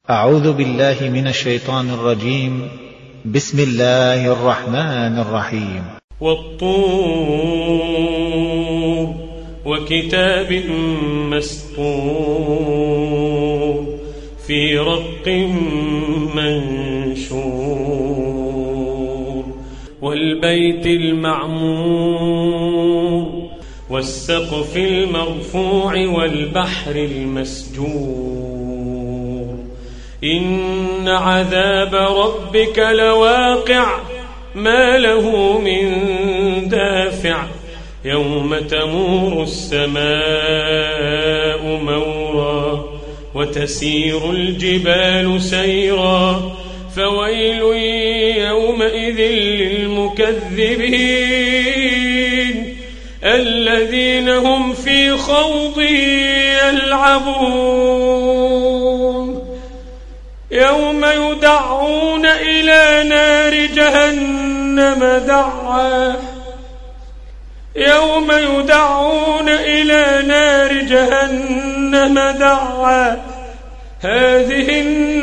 أعوذ بالله من الشيطان الرجيم. بسم الله الرحمن الرحيم. والطور وكتاب مسطور في رق منشور والبيت المعمور والسقف المرفوع والبحر المسجور إن عذاب ربك لواقع ما له من دافع يوم تمور السماء مورا وتسير الجبال سيرا فويل يومئذ للمكذبين الذين هم في خوض يلعبون يوم يدعون إلى نار جهنم دعا يوم يدعون إلى نار جهنم دعا هذه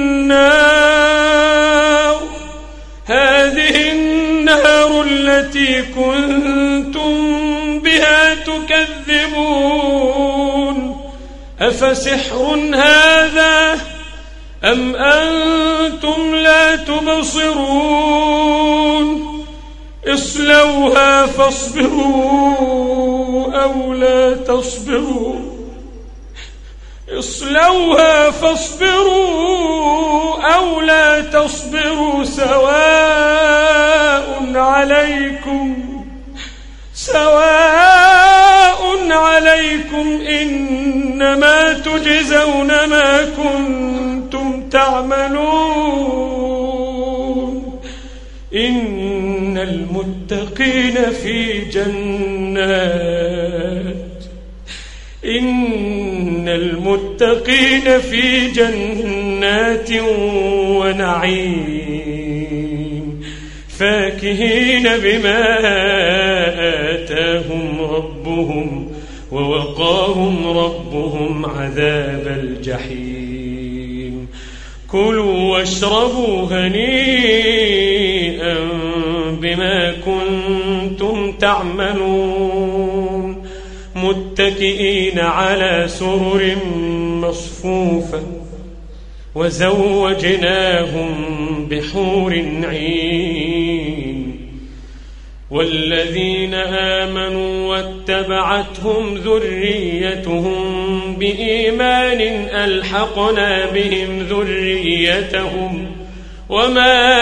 النار التي كنتم بها تكذبون أفسحر هذا أم أنتم لا تبصرون اصلوها فاصبروا أو لا تصبروا اصلوها فاصبروا أو لا تصبروا سواء عليكم إنما تجزون ما كنتم تعملون إن المتقين في جنات ونعيم فاكهين بما آتاهم ربهم ووقاهم ربهم عذاب الجحيم كلوا واشربوا هنيئا بما كنتم تعملون متكئين على سرر مصفوفة وزوجناهم بحور عين والذين آمنوا واتبعتهم ذريتهم بإيمان ألحقنا بهم ذريتهم وما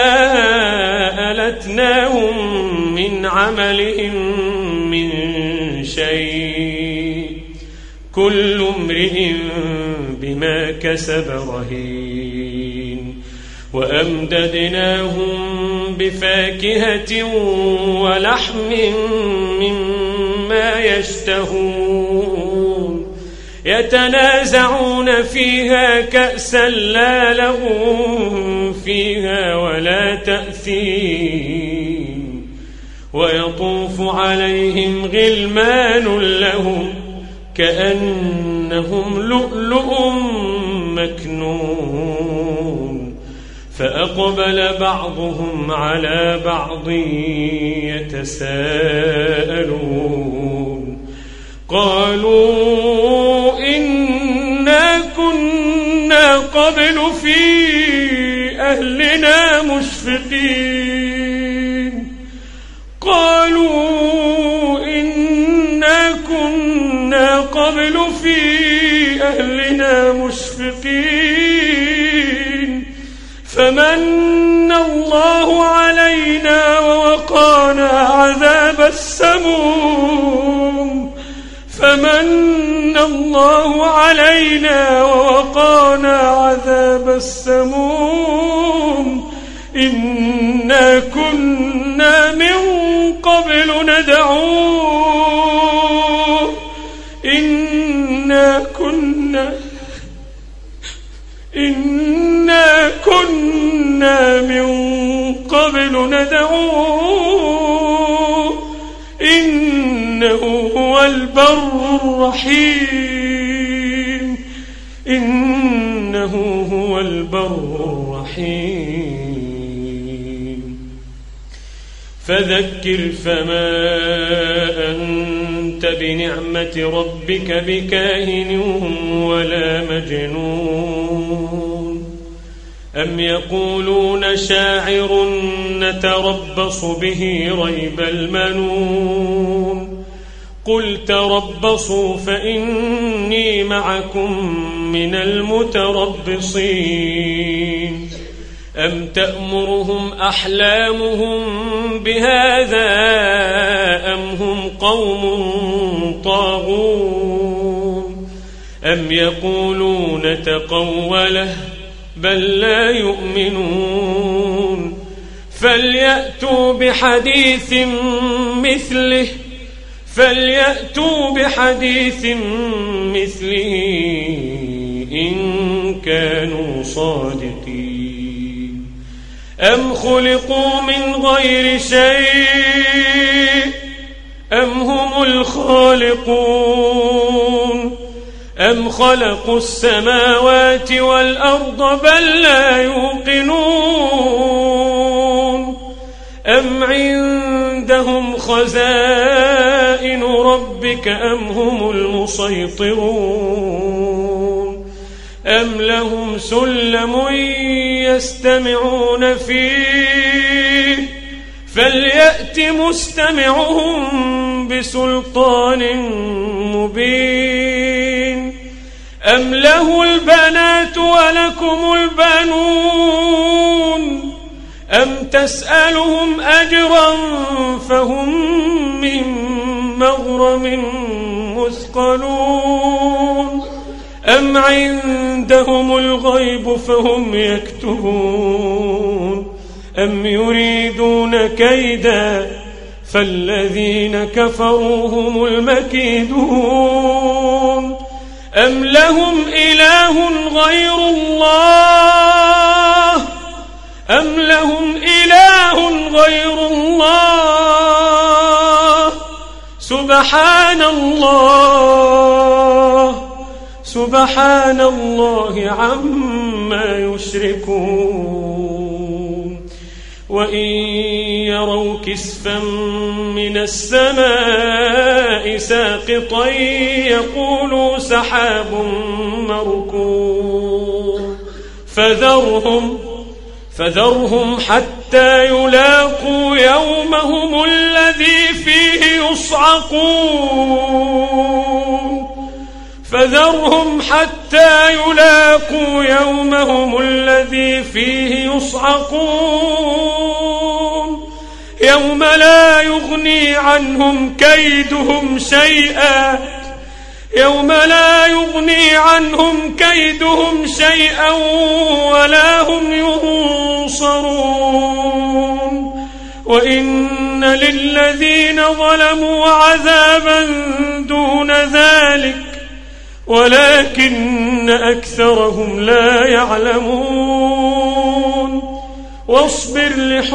ألتناهم من عملهم من شيء كل امرئ بما كسب رهين وأمددناهم بفاكهة ولحم مما يشتهون يتنازعون فيها كأسا لا لغو فيها ولا تأثيم ويطوف عليهم غلمان لهم كأنهم لؤلؤ مكنون فأقبل بعضهم على بعض يتساءلون قالوا إنا كنا قبل في أهلنا مشفقين قالوا إنا كنا قبل في أهلنا مشفقين فمن الله علينا ووقانا عذاب السموم فمن الله علينا ووقانا عذاب السموم إنا كنا من قبل ندعوه إنا كنا من قبل ندعوه إنه هو البر الرحيم إنه هو البر الرحيم فذكر فما أنت بنعمة ربك بكاهن ولا مجنون أم يقولون شاعر نتربص به ريب المنون قل تربصوا فإني معكم من المتربصين أم تأمرهم أحلامهم بهذا أم هم قوم طاغون أم يقولون تقوله بل لا يؤمنون فليأتوا بحديث مثله إن كانوا صادقين أم خلقوا من غير شيء أم هم الخالقون أم خلقوا السماوات والأرض بل لا يوقنون أم عندهم خزائن ربك أم هم المسيطرون أم لهم سلم يستمعون فيه فليأت مستمعهم بسلطان مبين أم له البنات ولكم البنون أم تسألهم أجرا فهم من مغرم مثقلون أم عندهم الغيب فهم يكتبون أم يريدون كيدا فالذين كفروا هم المكيدون أم لهم إله غير الله سبحان الله عما يشركون وإن يروا كسفا من السماء ساقطا يقولوا سحاب مركوم فذرهم حتى يلاقوا يومهم الذي فيه يصعقون يوم لا يغني عنهم كيدهم شيئا ولا هم ينصرون وإن للذين ظلموا عذابا دون ذلك ولكن أكثرهم لا يعلمون واصبر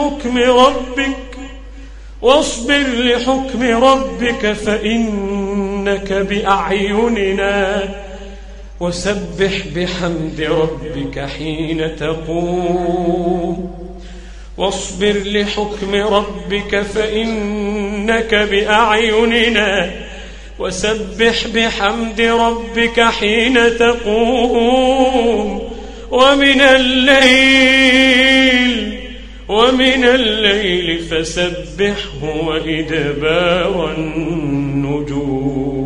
لحكم ربك فإنك بأعيننا وسبح بحمد ربك حين تقوم واصبر لحكم ربك فإنك بأعيننا وسبح بحمد ربك حين تقوم ومن الليل فسبحه وإدبار النجوم.